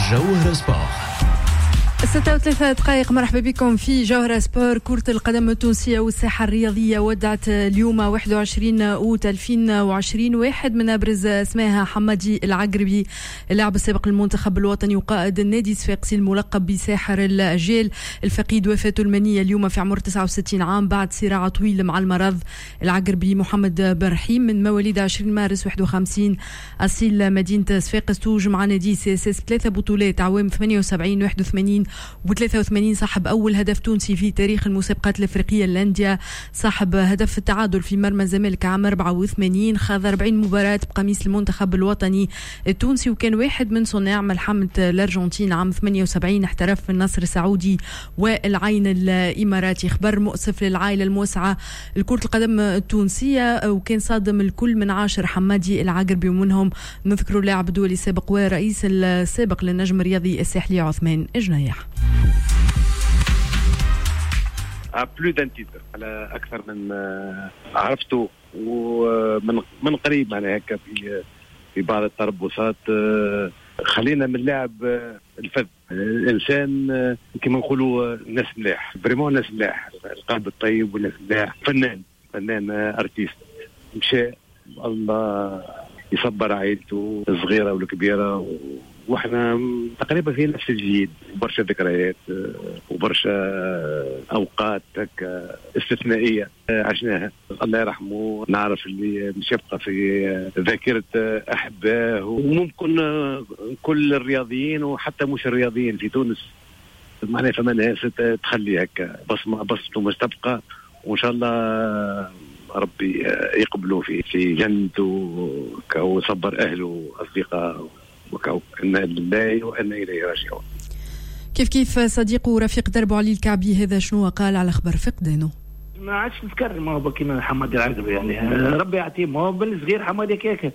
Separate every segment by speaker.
Speaker 1: جوهرة سبور.
Speaker 2: 6:03 مرحبا بكم في جوهرة سبور. كرة القدم التونسية والساحة الرياضية ودعت اليوم 21 أوت 2020 واحد من أبرز اسمها حمادي العقربي، اللاعب السابق للمنتخب الوطني وقائد النادي الصفاقسي الملقب بساحر الأجيال، الفقيد وفاته المنية اليوم في عمر 69 عام بعد صراع طويل مع المرض. العقربي محمد برحيم من مواليد 20 مارس 51، أصيل مدينة صفاقس، توج مع نادي سي اس اس 3 بطولات عوام 78 81 و83، صاحب أول هدف تونسي في تاريخ المسابقات الأفريقية للأندية، صاحب هدف التعادل في مرمى الزمالك عام 84، خاض 40 مباراة بقميص المنتخب الوطني التونسي، وكان واحد من صناع ملحمة الأرجنتين عام 78. احترف في النصر السعودي والعين الإماراتي. خبر مؤسف للعائلة الموسعة لكرة القدم التونسية، وكان صادم الكل من عاشر حمادي العقربي، ومنهم نذكر اللاعب الدولي السابق ورئيس السابق للنجم الرياضي الساحلي عثمان الجنايح.
Speaker 3: بلو دان تيتر على اكثر من عرفته ومن قريب معناها هكا في بعض التربصات. خلينا من اللاعب الفذ، الانسان كما نقولوا ناس ملاح، فريمون ناس ملاح، القلب الطيب والناس ملاح، فنان ارتيست. مشى الله يصبر عائلته الصغيره والكبيره، واحنا تقريبا في نفس الجيل، وبرشا ذكريات وبرشا اوقات هكا استثنائيه عشناها. الله يرحمه، نعرف اللي مش يبقى في ذاكره احبائه وممكن كل الرياضيين وحتى مش الرياضيين في تونس، معناها فما ناس تخلي هكا بصمته مش تبقى، وان شاء الله ربي يقبلوا في جنته ويصبر اهله واصدقائه، إنا لله وإنا إليه راجعون.
Speaker 2: كيف صديقه ورفيق دربه علي الكعبي هذا شنو قال على خبر فقدانه؟
Speaker 4: ما عادش نتكرر، ما هو كيما حمادي العقربي يعني ربي يعطيه، ما هو بالصغير حمادي كيكه،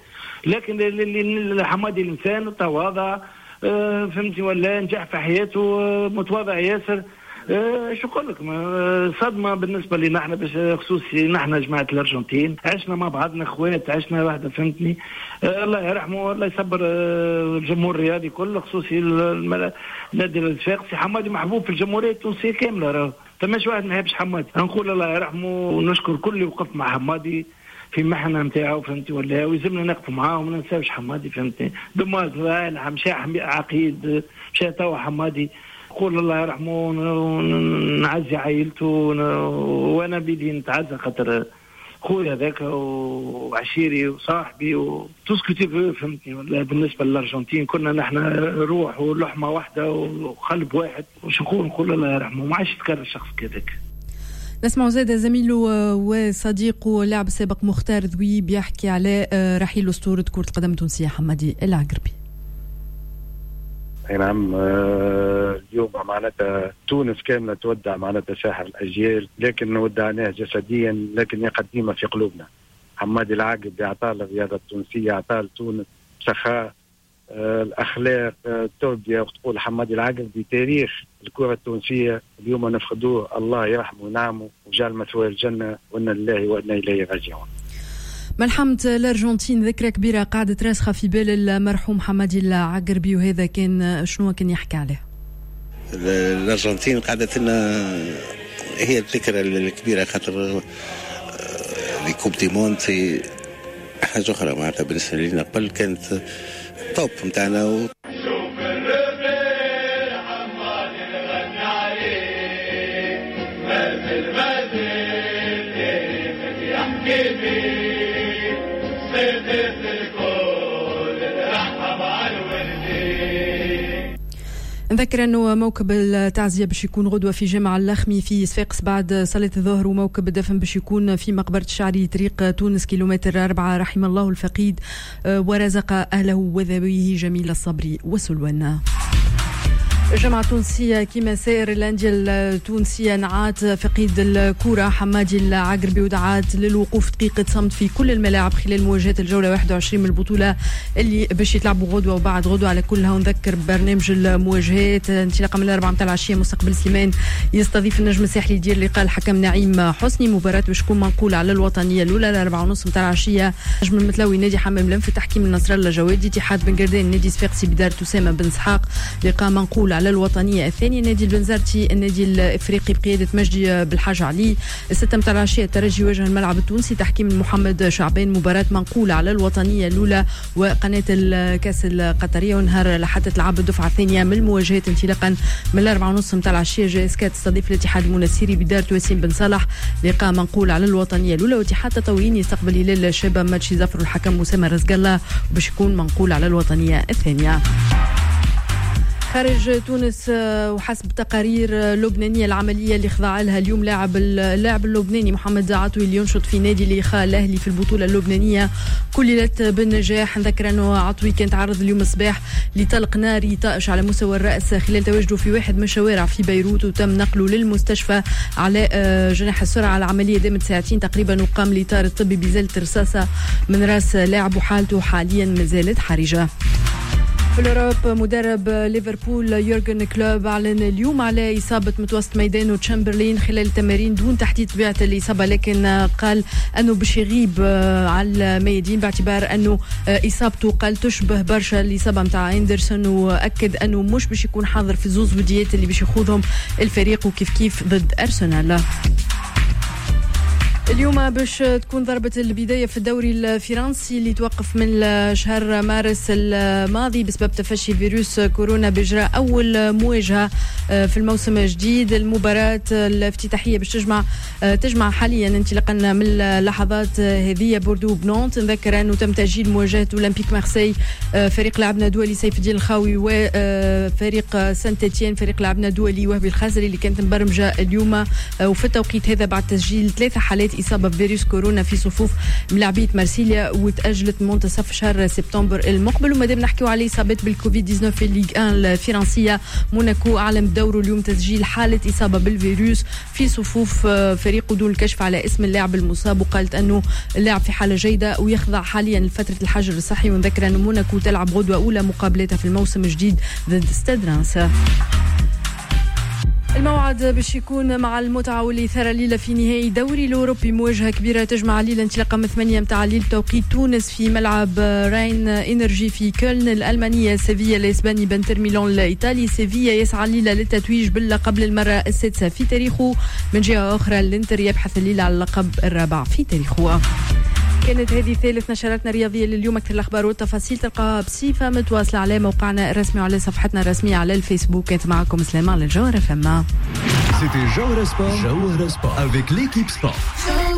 Speaker 4: لكن حمادي الانسان تواضع، فهمتي، ولا نجح في حياته، متواضع ياسر. شو نقول لك، صدمه بالنسبه لنا احنا، باش خصوصي نحن جماعه الارجنتين، عشنا مع بعضنا اخوات، عشنا واحده، فهمتني. الله يرحمه، الله يصبر الجمهور الرياضي كله، خصوصي النادي الصفاقسي. حمادي محبوب في الجمهوريه التونسيه كامله، راه فماش واحد ما يحبش حمادي. نقول الله يرحمه ونشكر كل اللي وقف مع حمادي في محنه نتاعو، فهمتي، ولا ويلزمنا نقف معاه وما ننساوش حمادي، فهمتي. دماغ مشى عقيد، مشى توا حمادي. قول الله يرحمه ونعزي عائلته، وانا بدي نتعزى خاطر خويا هذاك وعشيري وصاحبي وتسكتي، فهمتني. ولا بالنسبه للارجنتين كنا نحن روح ولحمه واحده وقلب واحد، وش نقول الله يرحمه، ما عادش يتكرر شخص كذاك.
Speaker 2: نسمع زاد زميله وصديقه اللاعب السابق مختار ذوي بيحكي على رحيل اسطوره كره القدم التونسيه حمادي العقربي.
Speaker 3: نعم، اليوم معناتها تونس كاملة تودع معناتها ساحر الأجيال، لكن ودعناه جسديا لكن قديمة في قلوبنا. حمادي العقربي أعطى الرياضة التونسية، أعطى لتونس سخاء، الأخلاق، التربية. وتقول حمادي العقربي تاريخ الكرة التونسية، اليوم نفقدوه، الله يرحمه ونعمه وجعل مثواه الجنة، وإنا لله وإنا إليه راجعون.
Speaker 2: ملحمة الأرجنتين ذكرى كبيرة قاعدة راسخة في بال المرحوم حمادي العقربي، وهذا كان شنو كان يحكي عليه؟
Speaker 5: الأرجنتين قاعدة لنا هي الذكرى الكبيرة، خاطر لكوب دي مونتي حاجة أخرى معناتها بالنسبة لنا قبل كانت توب متاعنا.
Speaker 2: نذكر أنه موكب التعزية باش يكون غدوة في جامع اللخمي في صفاقس بعد صلاة الظهر، وموكب الدفن باش يكون في مقبرة الشعري طريق تونس كيلومتر 4. رحم الله الفقيد ورزق أهله وذويه جميل الصبر والسلوان. الجامعة التونسية كما سائر الأندية التونسية نعات فقيد الكرة حمادي العقربي ودعات للوقوف دقيقة صمت في كل الملاعب خلال مواجهة الجولة 21 من البطولة اللي باش يتلعبوا غدوة وبعد غدوة على كلها. ونذكر برنامج المواجهات انطلاقا من 4 متاع العشية مستقبل سليمان يستضيف النجم الساحلي يدير لقاء الحكم نعيم حسني. مباراة باش تكون منقولة على الوطنية الأولى 4:30 متاع العشية. نجم المثلاوي نادي حمام لم في تحكيم النصر الله جوادي. اتحاد بن قردان نادي صفاقسي بدار أسامة بن اسحاق. لقاء منقول على الوطنية الثانية نادي البنزرتي النادي الافريقي بقيادة مجدي بالحاج علي. 6 متاع العشية الترجي يواجه الملعب التونسي تحكيم محمد شعبان. مباراة منقولة على الوطنية الأولى وقناة الكاس القطرية. ونهار لحتى تلعب الدفعة الثانية من المواجهات انطلاقا من 4:30 متاع العشية. جاسكا تستضيف الاتحاد المنسيري بدار توسيم بن صالح. لقاء منقول على الوطنية الأولى. واتحاد تطاوين يستقبل هلال الشابة ماتشي ظفر الحكم أسامة رزق الله باش يكون منقول على الوطنية الثانية. خارج تونس وحسب تقارير لبنانية العملية اللي خضع لها اليوم اللاعب اللبناني محمد عطوي اللي ينشط في نادي الإخاء الأهلي في البطولة اللبنانية كللت بالنجاح. نذكر أنه عطوي كان تعرض اليوم الصباح لطلق ناري طائش على مستوى الرأس خلال تواجده في واحد من الشوارع في بيروت وتم نقله للمستشفى على جناح السرعة. العملية دامت ساعتين تقريبا وقام الإطار الطبي بإزالة رصاصة من رأس لاعب وحالته حاليا مازالت حرجة. في الأوروب مدرب ليفربول يورغن كلوب أعلن اليوم على إصابة متوسط ميدانه تشامبرلين خلال التمارين دون تحديد طبيعة الإصابة. لكن قال أنه باش يغيب على الميادين باعتبار أنه إصابته قال تشبه برشا الإصابة متاع أندرسون. وأكد أنه مش باش يكون حاضر في زوز وديات اللي باش يخوضهم الفريق وكيف ضد أرسنال. اليوم باش تكون ضربة البداية في الدوري الفرنسي اللي توقف من شهر مارس الماضي بسبب تفشي فيروس كورونا بإجراء أول مواجهة في الموسم الجديد. المباراة الافتتاحية باش تجمع حاليا انطلاقا من اللحظات هذه بوردو بنونت. نذكر أنه تم تأجيل مواجهة أولمبيك مارسي فريق لاعبنا دولي سيف الدين الخاوي وفريق سانت إتيان فريق لاعبنا دولي وهبي الخزري اللي كانت مبرمجة اليوم. وفي التوقيت هذا بعد تسجيل 3 حالات إصابة بفيروس كورونا في صفوف ملاعبية مارسيليا وتأجلت منتصف شهر سبتمبر المقبل. ومادام نحكيو على إصابات بالكوفيد 19 في الليغ 1 الفرنسية موناكو أعلن دوره اليوم تسجيل حالة إصابة بالفيروس في صفوف فريق دون الكشف على اسم اللاعب المصاب. وقالت أنه اللاعب في حالة جيدة ويخضع حاليا لفترة الحجر الصحي. ونذكر أن موناكو تلعب غدوة أولى مقابلتها في الموسم الجديد ضد ستاد رانس. الموعد باش يكون مع المتعة والإثارة الليلة في نهائي دوري الأوروبي. مواجهة كبيرة تجمع الليلة انطلاقا من 8 متاع الليل توقيت تونس في ملعب راين إنرجي في كولن. الألمانية سيفيا الإسباني بنتر ميلان الإيطالي. سيفيا يسعى الليلة للتتويج باللقب للمرة السادسة في تاريخه. من جهة أخرى الإنتر يبحث الليلة على اللقب الرابع في تاريخه. كانت هذه ثالث نشراتنا الرياضية لليوم. أكثر الأخبار والتفاصيل تلقاها بصفة متواصلة على موقعنا الرسمي وعلى صفحتنا الرسمية على الفيسبوك. كانت معكم سليمان للجوهرة فما.
Speaker 1: C'était Jawhara Sport avec l'équipe sport.